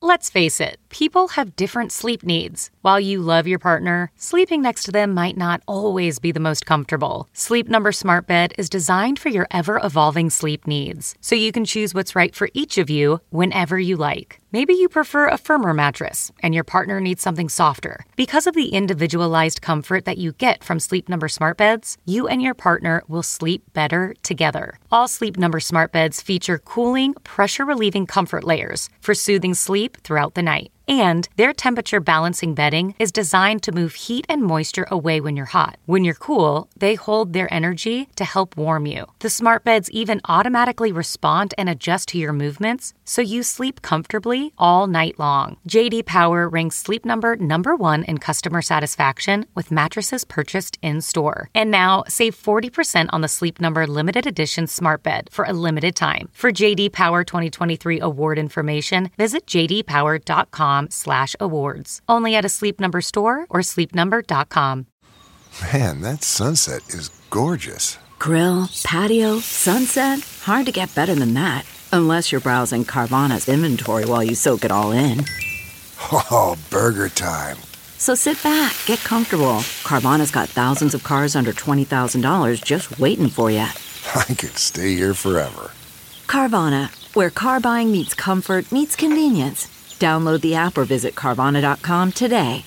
Let's face it, people have different sleep needs. While you love your partner, sleeping next to them might not always be the most comfortable. Sleep Number Smart Bed is designed for your ever-evolving sleep needs, so you can choose what's right for each of you whenever you like. Maybe you prefer a firmer mattress and your partner needs something softer. Because of the individualized comfort that you get from Sleep Number Smart Beds, you and your partner will sleep better together. All Sleep Number Smart Beds feature cooling, pressure-relieving comfort layers for soothing sleep throughout the night. And their temperature balancing bedding is designed to move heat and moisture away when you're hot. When you're cool, they hold their energy to help warm you. The smart beds even automatically respond and adjust to your movements, so you sleep comfortably all night long. J.D. Power ranks Sleep Number #1 in customer satisfaction with mattresses purchased in-store. And now, save 40% on the Sleep Number limited edition smart bed for a limited time. For J.D. Power 2023 award information, visit jdpower.com/awards. Only at a Sleep Number store or sleepnumber.com. Man, that sunset is gorgeous. Grill, patio, sunset. Hard to get better than that. Unless you're browsing Carvana's inventory while you soak it all in. Oh, burger time. So sit back, get comfortable. Carvana's got thousands of cars under $20,000 just waiting for you. I could stay here forever. Carvana, where car buying meets comfort meets convenience. Download the app or visit Carvana.com today.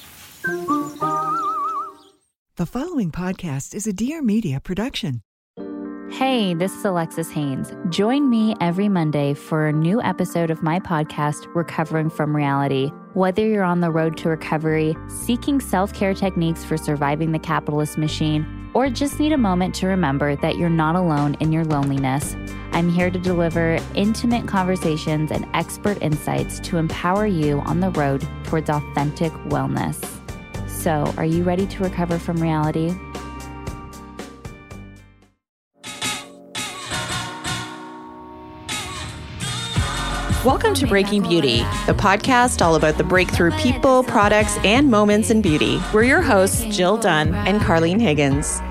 The following podcast is a Dear Media production. Hey, this is Alexis Haynes. Join me every Monday for a new episode of my podcast, Recovering from Reality. Whether you're on the road to recovery, seeking self-care techniques for surviving the capitalist machine, or just need a moment to remember that you're not alone in your loneliness, I'm here to deliver intimate conversations and expert insights to empower you on the road towards authentic wellness. So, are you ready to recover from reality? Welcome to Breaking Beauty, the podcast all about the breakthrough people, products, and moments in beauty. We're your hosts, Jill Dunn and Carlene Higgins.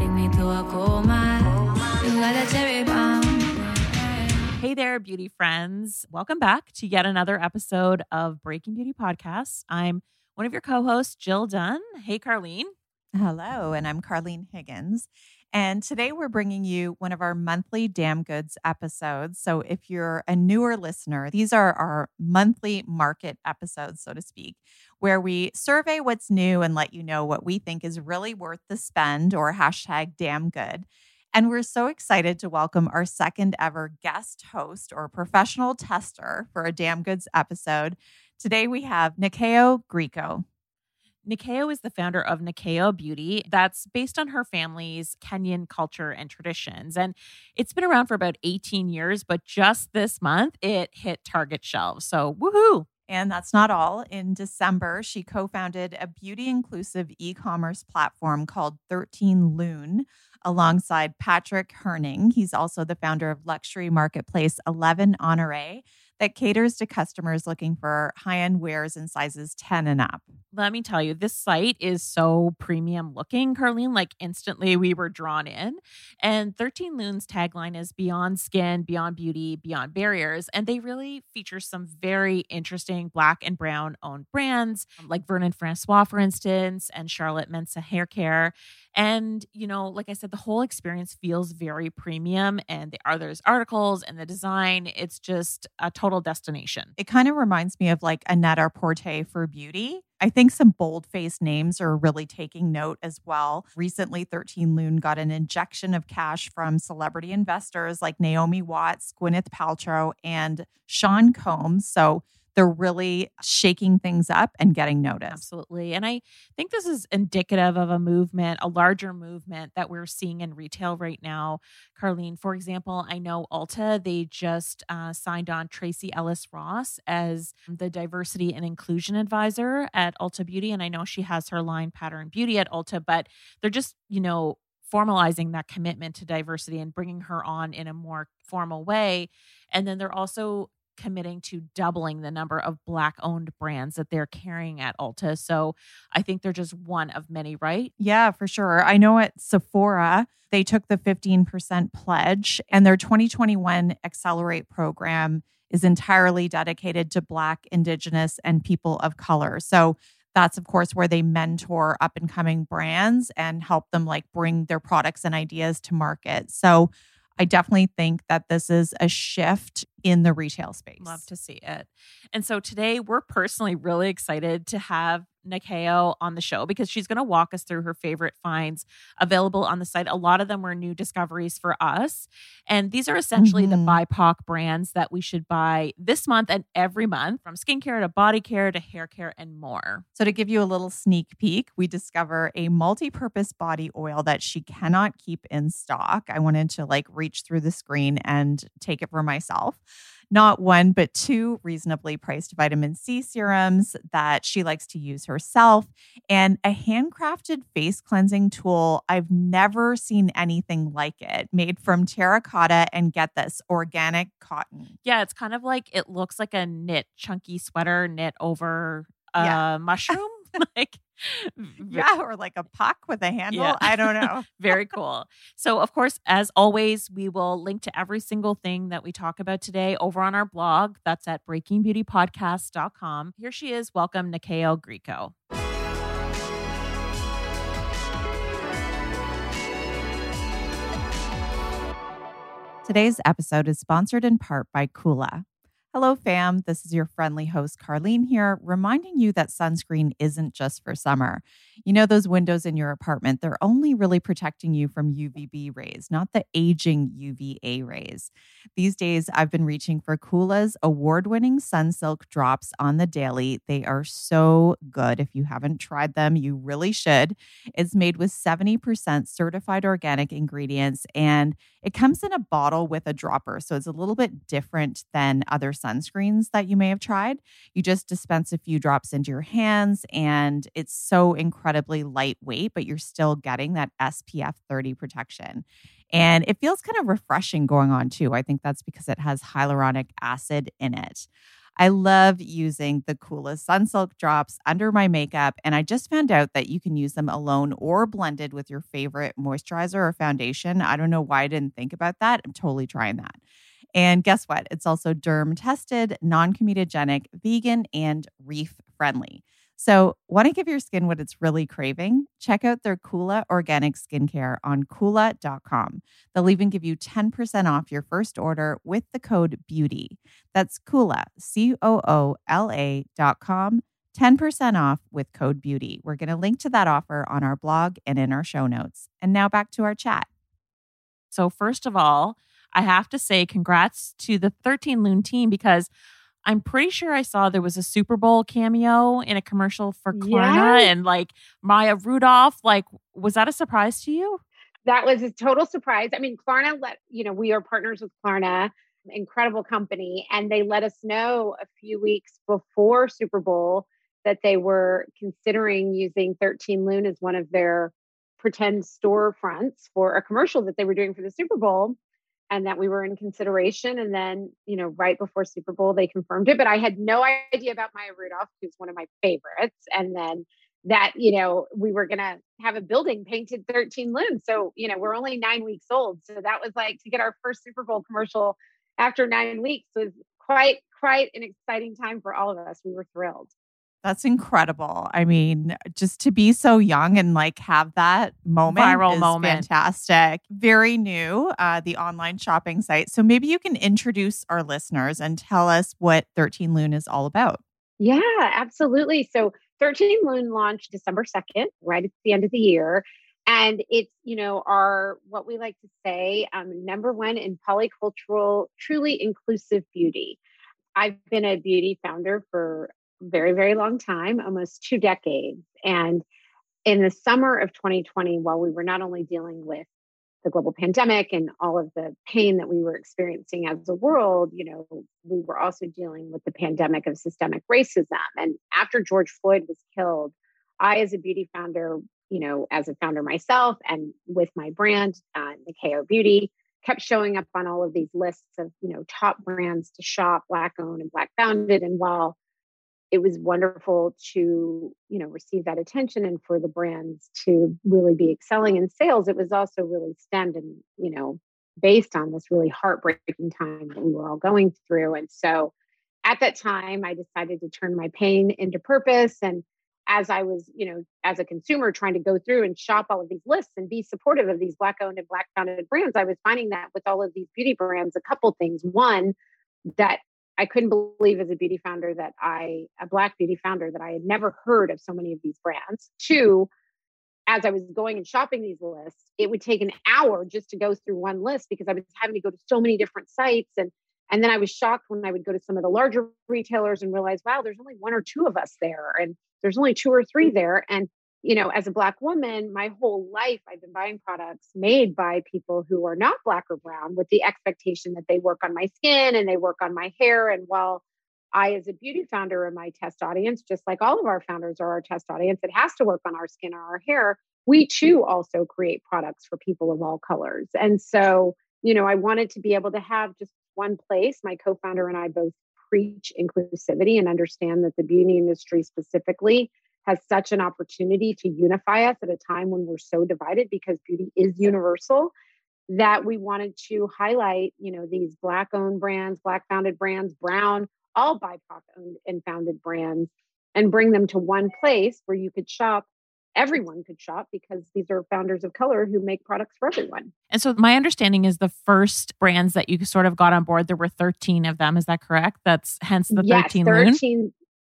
Hey there, beauty friends. Welcome back to yet another episode of Breaking Beauty Podcast. I'm one of your co-hosts, Jill Dunn. Hey, Carlene. Hello, and I'm Carlene Higgins. And today we're bringing you one of our monthly Damn Goods episodes. So if you're a newer listener, these are our monthly market episodes, so to speak, where we survey what's new and let you know what we think is really worth the spend, or hashtag Damn Good. And we're so excited to welcome our second ever guest host or professional tester for a Damn Goods episode. Today we have Nyakio Grieco. Nyakio is the founder of Nyakio Beauty. That's based on her family's Kenyan culture and traditions. And it's been around for about 18 years, but just this month it hit Target shelves. So woohoo! And that's not all. In December, she co-founded a beauty-inclusive e-commerce platform called 13 Lune alongside Patrick Herning. He's also the founder of luxury marketplace 11 Honore that caters to customers looking for high-end wears in sizes 10 and up. Let me tell you, this site is so premium looking, Carlene. Like instantly we were drawn in. And 13 Lune's tagline is beyond skin, beyond beauty, beyond barriers. And they really feature some very interesting Black and Brown owned brands like Vernon Francois, for instance, and Charlotte Mensa Hair Care. And, you know, like I said, the whole experience feels very premium, and there's articles and the design. It's just a total destination. It kind of reminds me of like a Net-a-Porter for beauty. I think some bold-faced names are really taking note as well. Recently, 13 Lune got an injection of cash from celebrity investors like Naomi Watts, Gwyneth Paltrow, and Sean Combs. So they're really shaking things up and getting noticed. Absolutely. And I think this is indicative of a movement, a larger movement that we're seeing in retail right now. Carlene, for example, I know Ulta, they just signed on Tracy Ellis Ross as the diversity and inclusion advisor at Ulta Beauty. And I know she has her line Pattern Beauty at Ulta, but they're just, formalizing that commitment to diversity and bringing her on in a more formal way. And then they're also committing to doubling the number of Black-owned brands that they're carrying at Ulta. So I think they're just one of many, right? Yeah, for sure. I know at Sephora, they took the 15% pledge, and their 2021 Accelerate program is entirely dedicated to Black, Indigenous, and people of color. So that's, of course, where they mentor up and coming brands and help them like bring their products and ideas to market. So I definitely think that this is a shift in the retail space. Love to see it. And so today we're personally really excited to have Nyakio on the show because she's going to walk us through her favorite finds available on the site. A lot of them were new discoveries for us. And these are essentially the BIPOC brands that we should buy this month and every month, from skincare to body care to hair care and more. So to give you a little sneak peek, we discover a multi-purpose body oil that she cannot keep in stock. I wanted to like reach through the screen and take it for myself. Not one, but two reasonably priced vitamin C serums that she likes to use herself, and a handcrafted face cleansing tool. I've never seen anything like it, made from terracotta and, get this, organic cotton. Yeah, it's kind of like, it looks like a knit chunky sweater knit over a mushroom. Like, yeah, or like a puck with a handle. Yeah. I don't know. Very cool. So, of course, as always, we will link to every single thing that we talk about today over on our blog. That's at breakingbeautypodcast.com. Here she is. Welcome, Nyakio Grieco. Today's episode is sponsored in part by Kula. Hello, fam. This is your friendly host, Carlene, here, reminding you that sunscreen isn't just for summer. You know, those windows in your apartment, they're only really protecting you from UVB rays, not the aging UVA rays. These days, I've been reaching for Kula's award-winning Sunsilk drops on the daily. They are so good. If you haven't tried them, you really should. It's made with 70% certified organic ingredients, and it comes in a bottle with a dropper, so it's a little bit different than other sunscreens that you may have tried. You just dispense a few drops into your hands, and it's so incredibly lightweight, but you're still getting that SPF 30 protection. And it feels kind of refreshing going on too. I think that's because it has hyaluronic acid in it. I love using the Kula Sunsilk drops under my makeup, and I just found out that you can use them alone or blended with your favorite moisturizer or foundation. I don't know why I didn't think about that. I'm totally trying that. And guess what? It's also derm tested, non-comedogenic, vegan, and reef friendly. So want to give your skin what it's really craving? Check out their Kula Organic Skincare on Kula.com. They'll even give you 10% off your first order with the code BEAUTY. That's Kula, COOLA.com, 10% off with code BEAUTY. We're going to link to that offer on our blog and in our show notes. And now back to our chat. So first of all, I have to say congrats to the 13 Lune team, because I'm pretty sure I saw there was a Super Bowl cameo in a commercial for Klarna and like Maya Rudolph. Like, was that a surprise to you? That was a total surprise. I mean, Klarna we are partners with Klarna, incredible company. And they let us know a few weeks before Super Bowl that they were considering using 13 Lune as one of their pretend storefronts for a commercial that they were doing for the Super Bowl, and that we were in consideration. And then, right before Super Bowl, they confirmed it, but I had no idea about Maya Rudolph, who's one of my favorites. And then that, we were going to have a building painted 13 Lune. So, we're only 9 weeks old. So that was like, to get our first Super Bowl commercial after 9 weeks was quite an exciting time for all of us. We were thrilled. That's incredible. I mean, just to be so young and like have that moment viral is moment. Fantastic. Very new, the online shopping site. So maybe you can introduce our listeners and tell us what 13 Lune is all about. Yeah, absolutely. So 13 Lune launched December 2nd, right at the end of the year. And it's, our, what we like to say, number one in polycultural, truly inclusive beauty. I've been a beauty founder for very, very long time, almost 2 decades. And in the summer of 2020, while we were not only dealing with the global pandemic and all of the pain that we were experiencing as a world, we were also dealing with the pandemic of systemic racism. And after George Floyd was killed, I, as a beauty founder, as a founder myself and with my brand, Nyakio Beauty, kept showing up on all of these lists of, top brands to shop, Black owned and Black founded. And while it was wonderful to, receive that attention and for the brands to really be excelling in sales, it was also really stemmed and, based on this really heartbreaking time that we were all going through. And so at that time, I decided to turn my pain into purpose. And as I was, as a consumer trying to go through and shop all of these lists and be supportive of these Black owned and Black founded brands, I was finding that with all of these beauty brands, a couple things. One, that I couldn't believe as a beauty founder a Black beauty founder, that I had never heard of so many of these brands. Two, as I was going and shopping these lists, it would take an hour just to go through one list because I was having to go to so many different sites. And then I was shocked when I would go to some of the larger retailers and realize, wow, there's only one or two of us there. And there's only two or three there. And, as a Black woman, my whole life, I've been buying products made by people who are not Black or brown with the expectation that they work on my skin and they work on my hair. And while I, as a beauty founder, am my test audience, just like all of our founders are our test audience, it has to work on our skin or our hair. We too also create products for people of all colors. And so, I wanted to be able to have just one place. My co-founder and I both preach inclusivity and understand that the beauty industry specifically has such an opportunity to unify us at a time when we're so divided, because beauty is universal, that we wanted to highlight, these Black owned brands, Black founded brands, brown, all BIPOC owned and founded brands, and bring them to one place where you could shop. Everyone could shop, because these are founders of color who make products for everyone. And so my understanding is the first brands that you sort of got on board, there were 13 of them. Is that correct? That's hence the 13 13.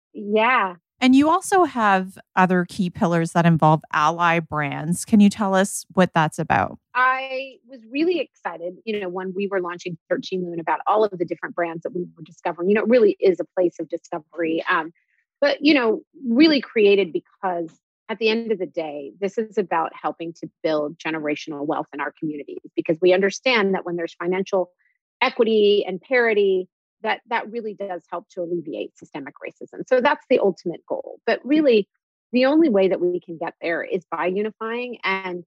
Yeah. And you also have other key pillars that involve ally brands. Can you tell us what that's about? I was really excited, when we were launching 13 Moon, about all of the different brands that we were discovering. It really is a place of discovery. But really created because at the end of the day, this is about helping to build generational wealth in our communities, because we understand that when there's financial equity and parity, that really does help to alleviate systemic racism. So that's the ultimate goal. But really, the only way that we can get there is by unifying. And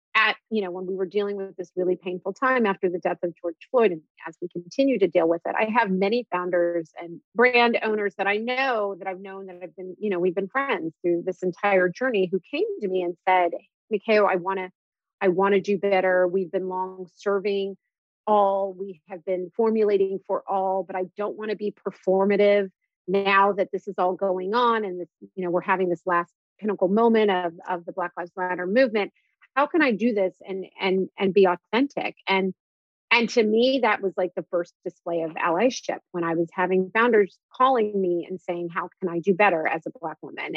when we were dealing with this really painful time after the death of George Floyd, and as we continue to deal with it, I have many founders and brand owners that I've known that have been, we've been friends through this entire journey, who came to me and said, Mikhail, I want to do better. We've been long serving all. We have been formulating for all, but I don't want to be performative now that this is all going on. And this, we're having this last pinnacle moment of the Black Lives Matter movement. How can I do this and be authentic? And to me, that was like the first display of allyship, when I was having founders calling me and saying, how can I do better as a Black woman?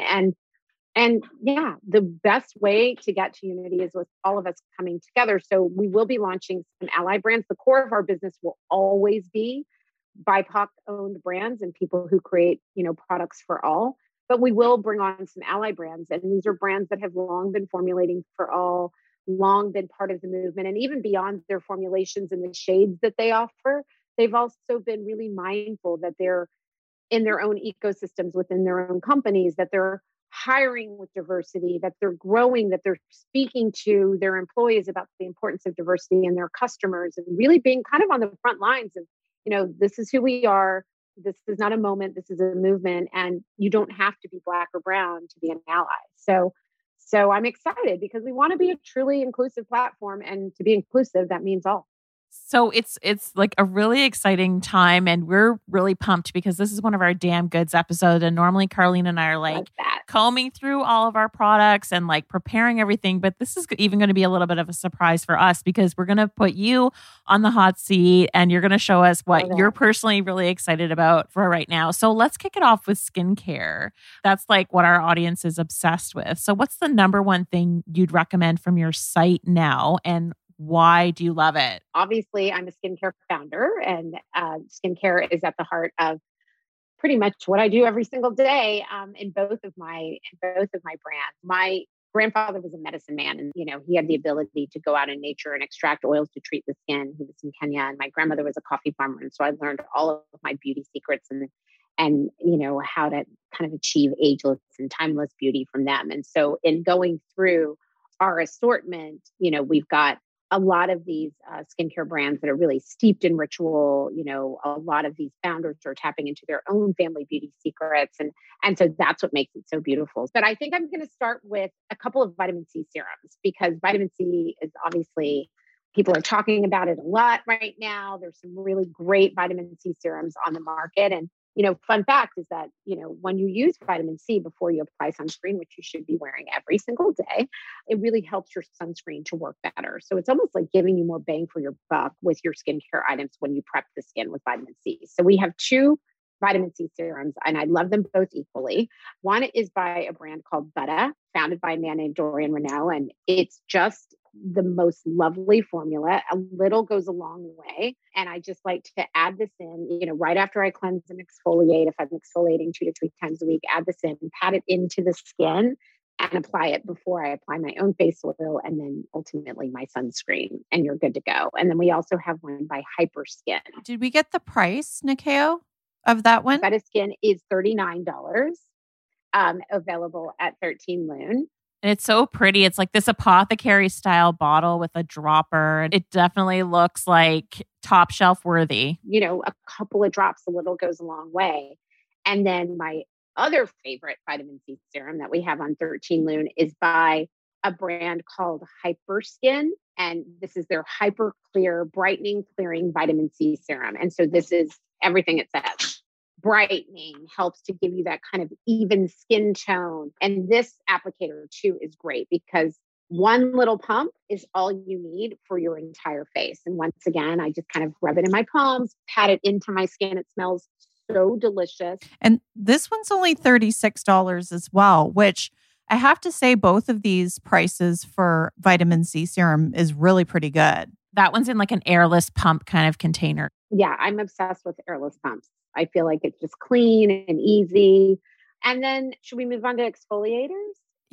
And yeah, the best way to get to unity is with all of us coming together. So we will be launching some ally brands. The core of our business will always be BIPOC owned brands and people who create, products for all. But we will bring on some ally brands. And these are brands that have long been formulating for all, long been part of the movement. And even beyond their formulations and the shades that they offer, they've also been really mindful that they're in their own ecosystems within their own companies, that they're hiring with diversity, that they're growing, that they're speaking to their employees about the importance of diversity and their customers, and really being kind of on the front lines of, this is who we are. This is not a moment. This is a movement, and you don't have to be Black or brown to be an ally. So I'm excited, because we want to be a truly inclusive platform, and to be inclusive, that means all. So it's like a really exciting time, and we're really pumped because this is one of our Damn Goods episodes. And normally Carlene and I are like combing through all of our products and like preparing everything. But this is even going to be a little bit of a surprise for us, because we're going to put you on the hot seat and you're going to show us what you're personally really excited about for right now. So let's kick it off with skincare. That's like what our audience is obsessed with. So what's the number one thing you'd recommend from your site now, and why do you love it? Obviously, I'm a skincare founder, and skincare is at the heart of pretty much what I do every single day in both of my brands. My grandfather was a medicine man, and he had the ability to go out in nature and extract oils to treat the skin. He was in Kenya, and my grandmother was a coffee farmer, and so I learned all of my beauty secrets and how to kind of achieve ageless and timeless beauty from them. And so in going through our assortment, we've got a lot of these skincare brands that are really steeped in ritual. A lot of these founders are tapping into their own family beauty secrets. And so that's what makes it so beautiful. But I think I'm going to start with a couple of vitamin C serums, because vitamin C is obviously People are talking about it a lot right now. There's some really great vitamin C serums on the market. And, fun fact is that, when you use vitamin C before you apply sunscreen, which you should be wearing every single day, it really helps your sunscreen to work better. So it's almost like giving you more bang for your buck with your skincare items when you prep the skin with vitamin C. So we have 2 vitamin C serums, and I love them both equally. One is by a brand called Buttah, founded by a man named Dorian Renaud, and it's just the most lovely formula. A little goes a long way. And I just like to add this in, right after I cleanse and exfoliate. If I'm exfoliating 2 to 3 times a week, add this in, pat it into the skin and apply it before I apply my own face oil and then ultimately my sunscreen, and you're good to go. And then we also have one by Hyperskin. Did we get the price, Nyakio, of that one? Buttah Skin is $39, available at 13 Lune. And it's so pretty. It's like this apothecary style bottle with a dropper. It definitely looks like top shelf worthy. A couple of drops, a little goes a long way. And then my other favorite vitamin C serum that we have on 13 Lune is by a brand called Hyperskin. And this is their Hyper Clear Brightening Clearing Vitamin C Serum. And so this is everything it says. Brightening, helps to give you that kind of even skin tone. And this applicator too is great because one little pump is all you need for your entire face. And once again, I just kind of rub it in my palms, pat it into my skin. It smells so delicious. And this one's only $36 as well, which I have to say both of these prices for vitamin C serum is really pretty good. That one's in like an airless pump kind of container. Yeah, I'm obsessed with airless pumps. I feel like it's just clean and easy. And then should we move on to exfoliators?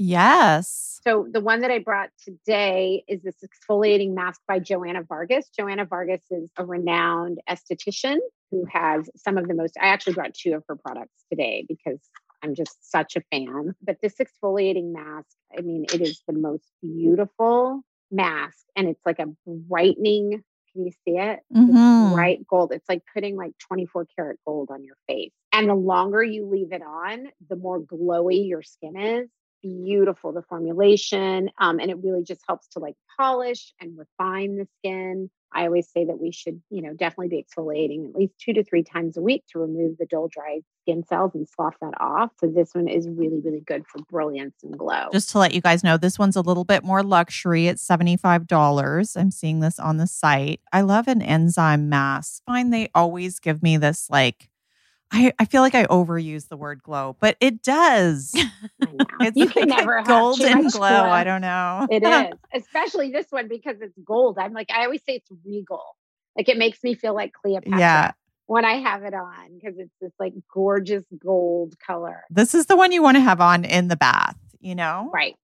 Yes. So the one that I brought today is this exfoliating mask by Joanna Vargas. Joanna Vargas is a renowned esthetician who has some of the most, I actually brought 2 of her products today because I'm just such a fan. But this exfoliating mask, I mean, it is the most beautiful mask, and it's like a brightening. Can you see it? It's bright gold. It's like putting like 24 karat gold on your face. And the longer you leave it on, the more glowy your skin is. Beautiful, the formulation. And it really just helps to like polish and refine the skin. I always say that we should, definitely be exfoliating at least 2 to 3 times a week to remove the dull, dry skin cells and slough that off. So this one is really, really good for brilliance and glow. Just to let you guys know, this one's a little bit more luxury. It's $75. I'm seeing this on the site. I love an enzyme mask. I find they always give me this like, I feel like I overuse the word glow, but it does. It's you like can never have golden too glow. much glow. I don't know. It is, especially this one because it's gold. I always say it's regal. Like it makes me feel like Cleopatra when I have it on because it's this like gorgeous gold color. This is the one you want to have on in the bath, Right.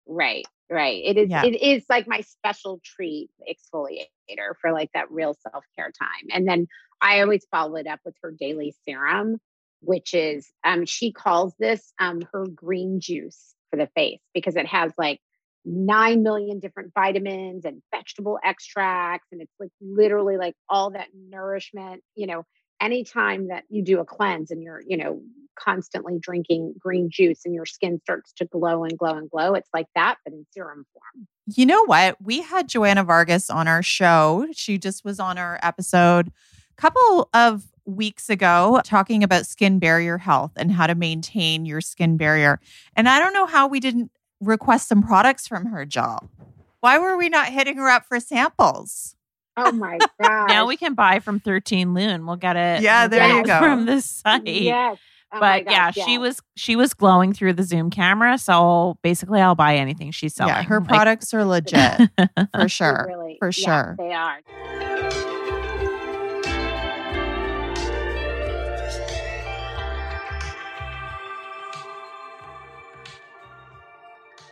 It is. Yeah. It is like my special treat exfoliator for like that real self-care time. And then I always follow it up with her daily serum, which is, she calls this her green juice for the face because it has like 9 million different vitamins and vegetable extracts. And it's like literally like all that nourishment, anytime that you do a cleanse and you're, constantly drinking green juice and your skin starts to glow and glow and glow. It's like that, but in serum form. You know what? We had Joanna Vargas on our show. She just was on our episode a couple of weeks ago talking about skin barrier health and how to maintain your skin barrier. And I don't know how we didn't request some products from her, Jill. Why were we not hitting her up for samples? Oh my God. Now we can buy from 13 Lune. We'll get it. Yeah, there you go. From the site. Yes. Oh but gosh, yeah, she was glowing through the Zoom camera. So basically I'll buy anything she's selling. Yeah, her products are legit for sure. Really, for sure. They are.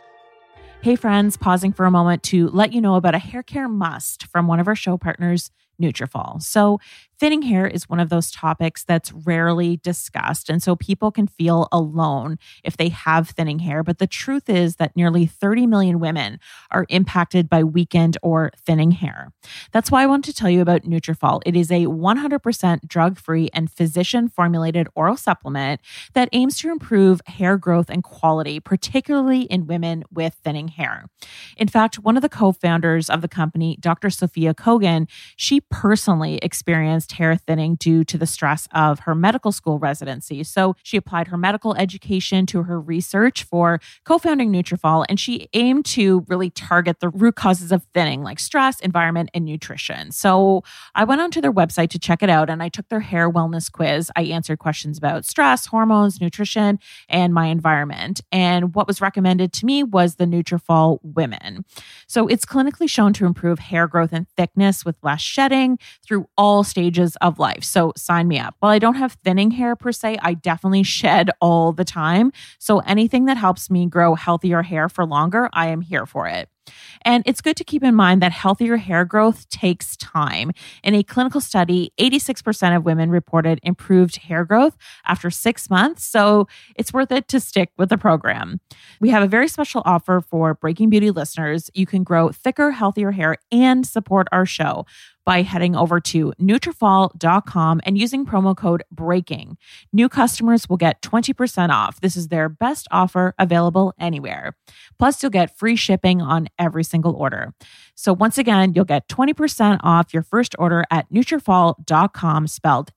Hey friends, pausing for a moment to let you know about a hair care must from one of our show partners, Nutrafol. So thinning hair is one of those topics that's rarely discussed. And so people can feel alone if they have thinning hair. But the truth is that nearly 30 million women are impacted by weakened or thinning hair. That's why I want to tell you about Nutrafol. It is a 100% drug-free and physician-formulated oral supplement that aims to improve hair growth and quality, particularly in women with thinning hair. In fact, one of the co-founders of the company, Dr. Sophia Kogan, she personally experienced hair thinning due to the stress of her medical school residency. So she applied her medical education to her research for co-founding Nutrafol, and she aimed to really target the root causes of thinning, like stress, environment, and nutrition. So I went onto their website to check it out, and I took their hair wellness quiz. I answered questions about stress, hormones, nutrition, and my environment. And what was recommended to me was the Nutrafol Women. So it's clinically shown to improve hair growth and thickness with less shedding through all stages of life. So sign me up. While I don't have thinning hair per se, I definitely shed all the time. So anything that helps me grow healthier hair for longer, I am here for it. And it's good to keep in mind that healthier hair growth takes time. In a clinical study, 86% of women reported improved hair growth after 6 months. So it's worth it to stick with the program. We have a very special offer for Breaking Beauty listeners. You can grow thicker, healthier hair and support our show by heading over to Nutrafol.com and using promo code BREAKING. New customers will get 20% off. This is their best offer available anywhere. Plus, you'll get free shipping on every single order. So once again, you'll get 20% off your first order at Nutrafol.com, spelled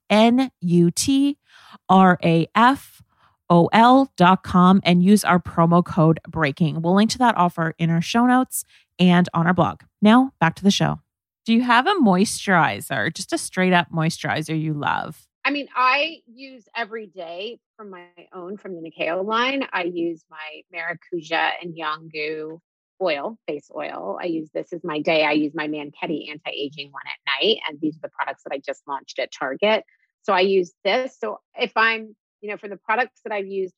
Nutrafol.com, and use our promo code BREAKING. We'll link to that offer in our show notes and on our blog. Now, back to the show. Do you have a moisturizer, just a straight up moisturizer you love? I mean, I use every day from my own, from the Nikeo line. I use my Maracuja and Yangu oil, face oil. I use this as my day. I use my Manketti anti-aging one at night. And these are the products that I just launched at Target. So I use this. So if I'm, for the products that I've used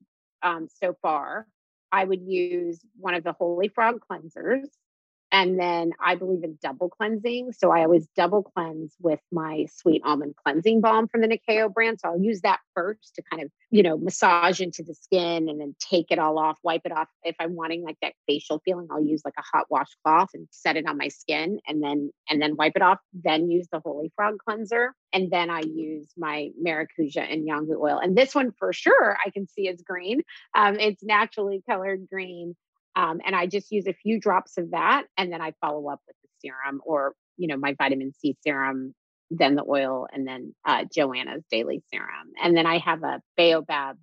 so far, I would use one of the Holy Frog cleansers. And then I believe in double cleansing. So I always double cleanse with my Sweet Almond Cleansing Balm from the Nikeo brand. So I'll use that first to kind of, massage into the skin and then take it all off, wipe it off. If I'm wanting like that facial feeling, I'll use like a hot washcloth and set it on my skin and then wipe it off. Then use the Holy Frog cleanser. And then I use my Maracuja and Yangu oil. And this one for sure, I can see is green. It's naturally colored green. And I just use a few drops of that. And then I follow up with the serum or, my vitamin C serum, then the oil, and then Joanna's daily serum. And then I have a Baobab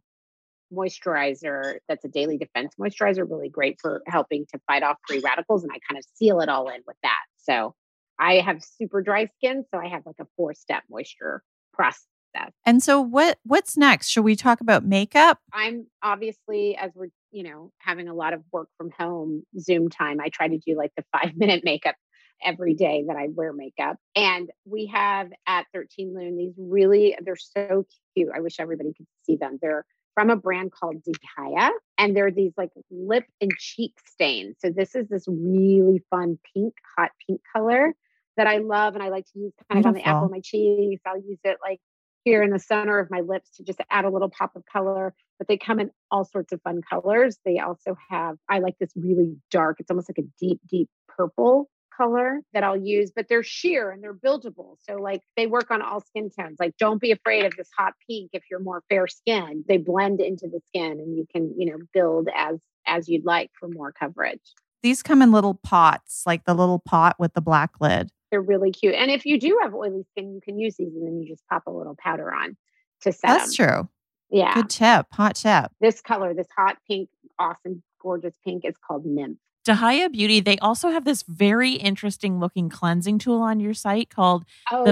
moisturizer that's a daily defense moisturizer, really great for helping to fight off free radicals. And I kind of seal it all in with that. So I have super dry skin. So I have like a 4-step moisture process. And so what's next? Should we talk about makeup? I'm obviously, as we're, having a lot of work from home, Zoom time, I try to do like the 5-minute makeup every day that I wear makeup. And we have at 13 Lune, they're so cute. I wish everybody could see them. They're from a brand called Dihaya, and they're these like lip and cheek stains. So this is this really fun hot pink color that I love. And I like to use kind of on the apple of my cheeks. I'll use it like here in the center of my lips to just add a little pop of color, but they come in all sorts of fun colors. They also have, I like this really dark, it's almost like a deep, deep purple color that I'll use, but they're sheer and they're buildable. So like they work on all skin tones. Like don't be afraid of this hot pink if you're more fair skinned. They blend into the skin and you can, build as you'd like for more coverage. These come in little pots, like the little pot with the black lid. They're really cute. And if you do have oily skin, you can use these and then you just pop a little powder on to set them. That's true. Yeah. Good tip. Hot tip. This color, this hot pink, awesome, gorgeous pink is called Nymph. Dihaya Beauty, they also have this very interesting looking cleansing tool on your site called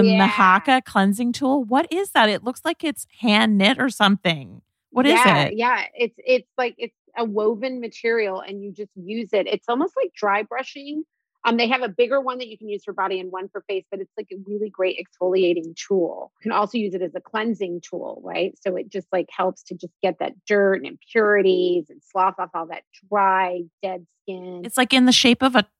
Mahaka Cleansing Tool. What is that? It looks like it's hand knit or something. What is it? Yeah. It's like, it's a woven material and you just use it. It's almost like dry brushing. They have a bigger one that you can use for body and one for face, but it's like a really great exfoliating tool. You can also use it as a cleansing tool, right? So it just like helps to just get that dirt and impurities and slough off all that dry, dead skin. It's like in the shape of a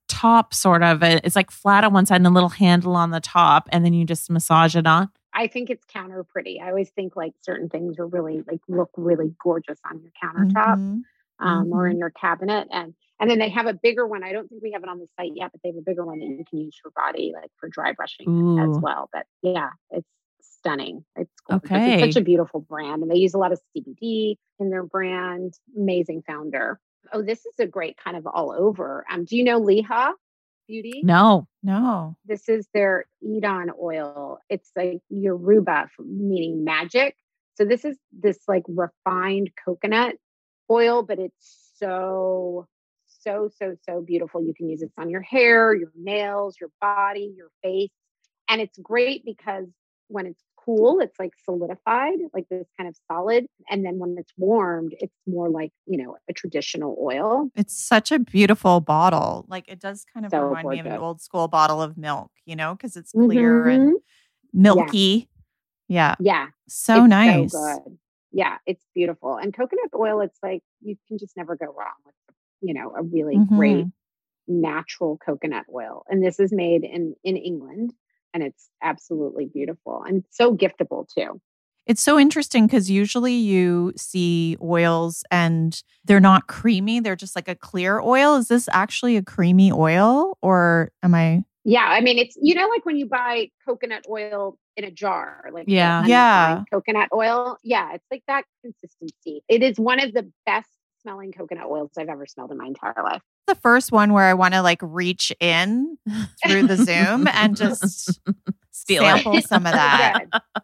top sort of. It's like flat on one side and a little handle on the top, and then you just massage it on. I think it's counter pretty. I always think like certain things are really like look really gorgeous on your countertop or in your cabinet. And then they have a bigger one. I don't think we have it on the site yet, but they have a bigger one that you can use for body, like for dry brushing as well. But yeah, it's stunning. It's gorgeous. Okay. It's such a beautiful brand. And they use a lot of CBD in their brand. Amazing founder. Oh, this is a great kind of all over. Do you know Liha Beauty? No. This is their Edon oil. It's like Yoruba, meaning magic. So this is this like refined coconut oil, but it's so beautiful. You can use it on your hair, your nails, your body, your face. And it's great because when it's cool, it's like solidified, like this kind of solid. And then when it's warmed, it's more like, a traditional oil. It's such a beautiful bottle. Like it does kind of So remind me of an gorgeous. old school bottle of milk, because it's clear and milky. Yeah. So It's nice. So good. Yeah, it's beautiful. And coconut oil, it's like you can just never go wrong with, a really great natural coconut oil. And this is made in England, and it's absolutely beautiful and so giftable too. It's so interesting because usually you see oils and they're not creamy. They're just like a clear oil. Is this actually a creamy oil or am I? Yeah. I mean, it's, like when you buy coconut oil in a jar, like coconut oil. Yeah. It's like that consistency. It is one of the best smelling coconut oils I've ever smelled in my entire life. The first one where I want to like reach in through the Zoom and just sample some of that.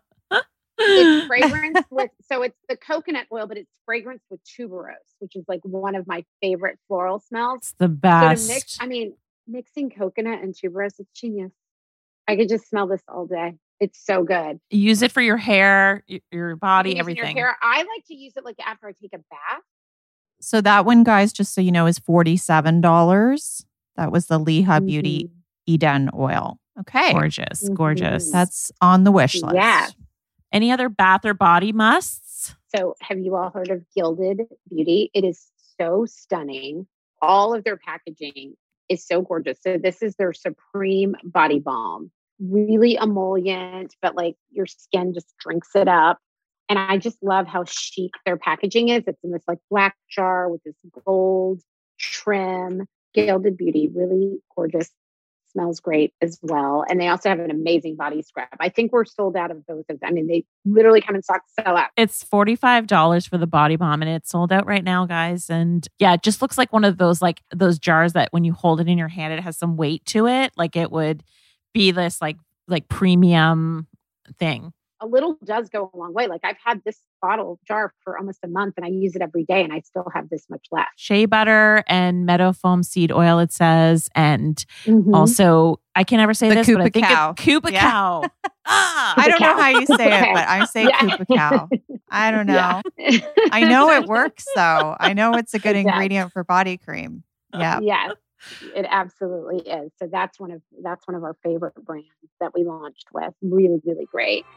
It's fragrance so it's the coconut oil, but it's fragrance with tuberose, which is like one of my favorite floral smells. It's the best. So mixing coconut and tuberose, it's genius. I could just smell this all day. It's so good. Use it for your hair, your body, Your everything. hair. I like to use it like after I take a bath. So that one, guys, just so you know, is $47. That was the Liha Beauty Eden oil. Okay. Gorgeous. That's on the wish list. Yeah. Any other bath or body musts? So have you all heard of Gilded Beauty? It is so stunning. All of their packaging is so gorgeous. So this is their Supreme Body Balm. Really emollient, but like your skin just drinks it up. And I just love how chic their packaging is. It's in this like black jar with this gold trim. Gilded Beauty, really gorgeous. Smells great as well. And they also have an amazing body scrub. I think we're sold out of both of them. I mean, they literally come in stock, sell out. It's $45 for the body balm and it's sold out right now, guys. And yeah, it just looks like one of those, like those jars that when you hold it in your hand, it has some weight to it. Like it would be this like premium thing. A little does go a long way. Like I've had this bottle jar for almost a month and I use it every day and I still have this much left. Shea butter and meadow foam seed oil, it says. And also, I can never say the this, Coupa but I think cow. it's Coupa cow. I don't know how you say it, but I say Coupa cow. I don't know. Yeah. I know it works though. I know it's a good ingredient for body cream. Yeah. Yes, it absolutely is. So that's one of our favorite brands that we launched with. Really, really great.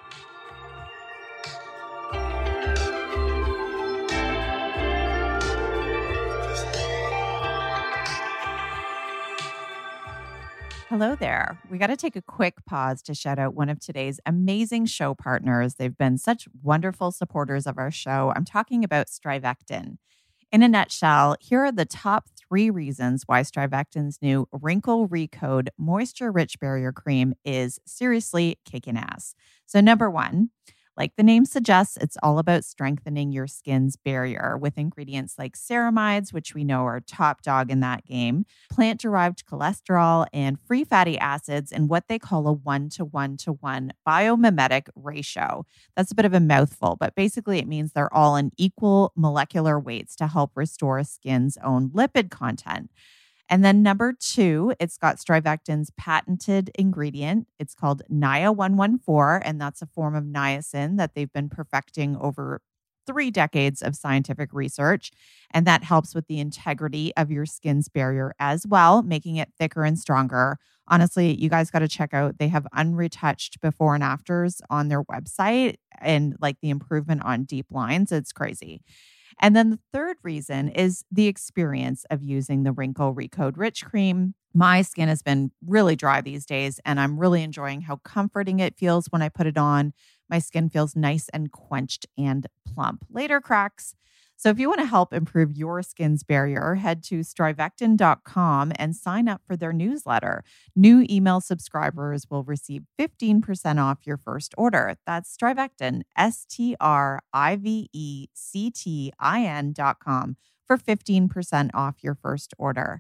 Hello there. We got to take a quick pause to shout out one of today's amazing show partners. They've been such wonderful supporters of our show. I'm talking about Strivectin. In a nutshell, here are the top 3 reasons why Strivectin's new Wrinkle Recode Moisture Rich Barrier Cream is seriously kicking ass. So number 1, like the name suggests, it's all about strengthening your skin's barrier with ingredients like ceramides, which we know are top dog in that game, plant-derived cholesterol, and free fatty acids in what they call a 1-to-1-to-1 biomimetic ratio. That's a bit of a mouthful, but basically it means they're all in equal molecular weights to help restore skin's own lipid content. And then number 2, it's got Strivectin's patented ingredient. It's called NIA-114, and that's a form of niacin that they've been perfecting over 3 decades of scientific research. And that helps with the integrity of your skin's barrier as well, making it thicker and stronger. Honestly, you guys got to check out, they have unretouched before and afters on their website and like the improvement on deep lines. It's crazy. And then the third reason is the experience of using the Wrinkle Recode Rich Cream. My skin has been really dry these days, and I'm really enjoying how comforting it feels when I put it on. My skin feels nice and quenched and plump. Later, cracks. So if you want to help improve your skin's barrier, head to Strivectin.com and sign up for their newsletter. New email subscribers will receive 15% off your first order. That's Strivectin, StrivectinCtin.com for 15% off your first order.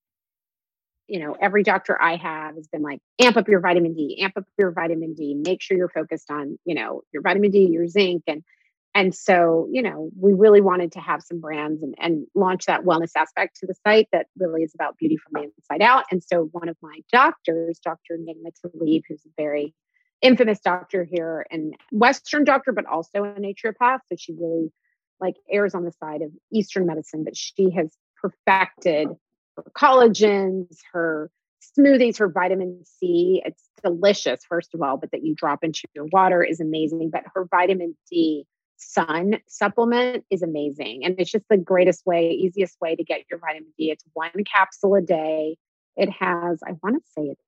Every doctor I have has been like, amp up your vitamin D, make sure you're focused on, your vitamin D, your zinc. And so, we really wanted to have some brands and launch that wellness aspect to the site that really is about beauty from the inside out. And so one of my doctors, Dr. Nigma Talib, who's a very infamous doctor here and Western doctor, but also a naturopath. So she really errs on the side of Eastern medicine, but she has perfected her collagens, her smoothies, her vitamin C. It's delicious, first of all, but that you drop into your water is amazing. But her vitamin D sun supplement is amazing. And it's just the easiest way to get your vitamin D. It's 1 capsule a day. It has, I want to say it's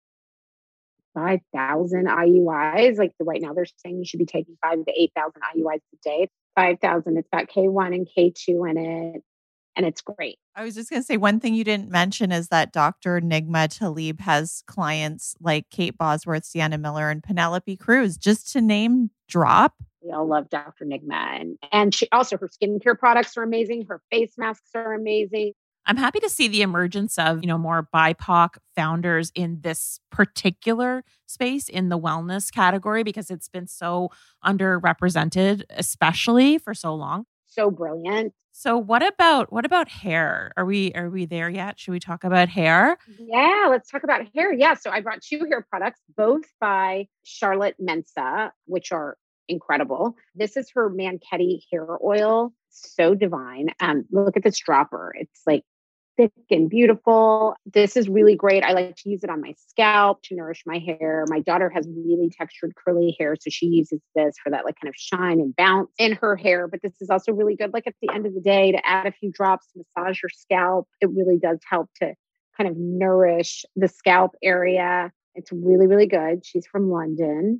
5,000 IUIs. Right now they're saying you should be taking 5,000 to 8,000 IUIs a day. 5,000, it's got K1 and K2 in it. And it's great. I was just going to say, one thing you didn't mention is that Dr. Nigma Talib has clients like Kate Bosworth, Sienna Miller, and Penelope Cruz, just to name drop. We all love Dr. Nigma. And she also, her skincare products are amazing. Her face masks are amazing. I'm happy to see the emergence of, more BIPOC founders in this particular space in the wellness category, because it's been so underrepresented, especially for so long. So brilliant. So what about hair? Are we there yet? Should we talk about hair? Yeah, let's talk about hair. Yeah. So I brought 2 hair products, both by Charlotte Mensa, which are incredible. This is her Manketti hair oil. So divine. Look at this dropper. It's thick and beautiful. This is really great. I like to use it on my scalp to nourish my hair. My daughter has really textured curly hair, so she uses this for that kind of shine and bounce in her hair. But this is also really good, at the end of the day, to add a few drops, massage your scalp. It really does help to kind of nourish the scalp area. It's really, really good. She's from London.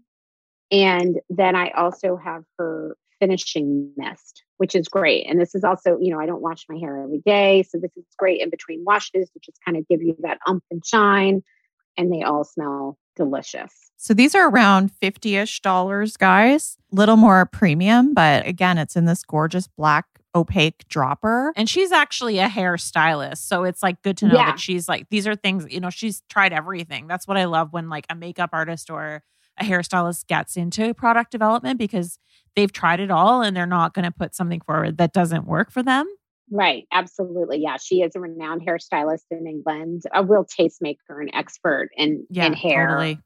And then I also have her finishing mist, which is great. And this is also, I don't wash my hair every day. So this is great in between washes to just kind of give you that and shine. And they all smell delicious. So these are around $50-ish, guys. Little more premium, but again, it's in this gorgeous black opaque dropper. And she's actually a hairstylist. So it's good to know that she's these are things, she's tried everything. That's what I love when a makeup artist or a hairstylist gets into product development, because they've tried it all and they're not going to put something forward that doesn't work for them. Right. Absolutely. Yeah. She is a renowned hairstylist in England, a real tastemaker and expert in hair. Totally.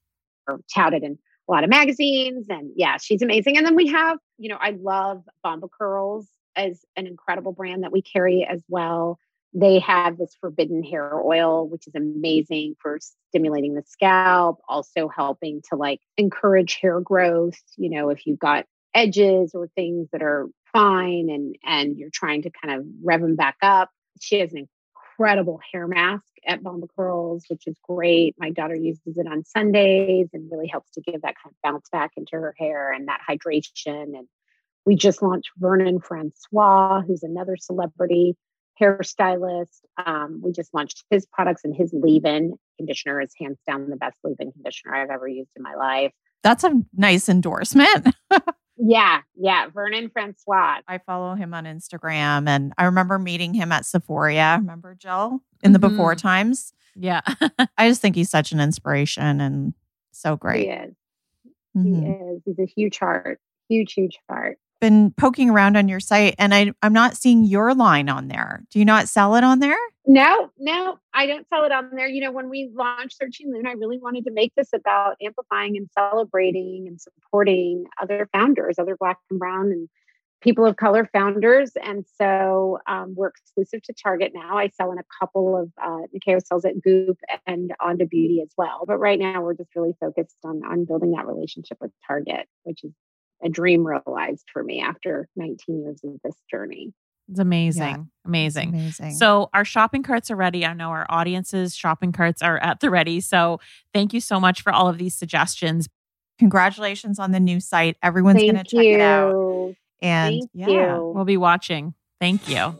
Touted in a lot of magazines. And she's amazing. And then we have, I love Bomba Curls as an incredible brand that we carry as well. They have this forbidden hair oil, which is amazing for stimulating the scalp, also helping to encourage hair growth. If you've got edges or things that are fine and you're trying to kind of rev them back up. She has an incredible hair mask at Bomba Curls, which is great. My daughter uses it on Sundays and really helps to give that kind of bounce back into her hair and that hydration. And we just launched Vernon Francois, who's another celebrity hairstylist. We just launched his products, and his leave-in conditioner is hands down the best leave-in conditioner I've ever used in my life. That's a nice endorsement. Yeah. Vernon Francois. I follow him on Instagram, and I remember meeting him at Sephora. Remember, Jill, in the before times? Yeah. I just think he's such an inspiration and so great. He is. Mm-hmm. He is. He's a huge heart. Huge heart. Been poking around on your site, and I'm not seeing your line on there. Do you not sell it on there? No, I don't sell it on there. When we launched 13 Lune, I really wanted to make this about amplifying and celebrating and supporting other founders, other Black and brown and people of color founders. And so we're exclusive to Target now. I sell in a couple of, Nikeo sells at Goop and Onda Beauty as well. But right now we're just really focused on building that relationship with Target, which is a dream realized for me after 19 years of this journey. It's amazing. Yeah, amazing. it's amazing. So our shopping carts are ready. I know our audience's shopping carts are at the ready. So thank you so much for all of these suggestions. Congratulations on the new site. Everyone's going to check it out. And Thank you. We'll be watching. Thank you.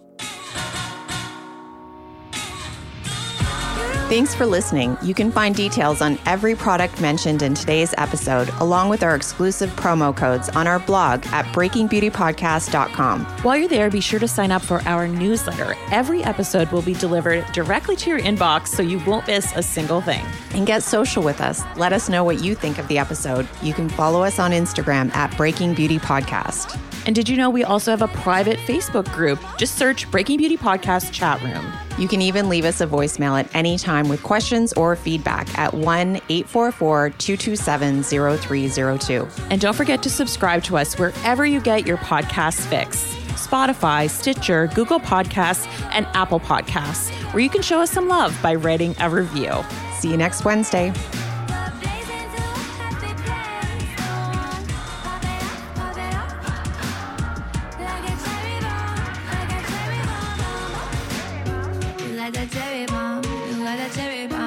Thanks for listening. You can find details on every product mentioned in today's episode, along with our exclusive promo codes on our blog at breakingbeautypodcast.com. While you're there, be sure to sign up for our newsletter. Every episode will be delivered directly to your inbox, so you won't miss a single thing. And get social with us. Let us know what you think of the episode. You can follow us on Instagram at Breaking Beauty Podcast. And did you know we also have a private Facebook group? Just search Breaking Beauty Podcast Chat Room. You can even leave us a voicemail at any time with questions or feedback at 1-844-227-0302. And don't forget to subscribe to us wherever you get your podcast fix. Spotify, Stitcher, Google Podcasts, and Apple Podcasts, where you can show us some love by writing a review. See you next Wednesday. Like a cherry bomb, you got a cherry bomb.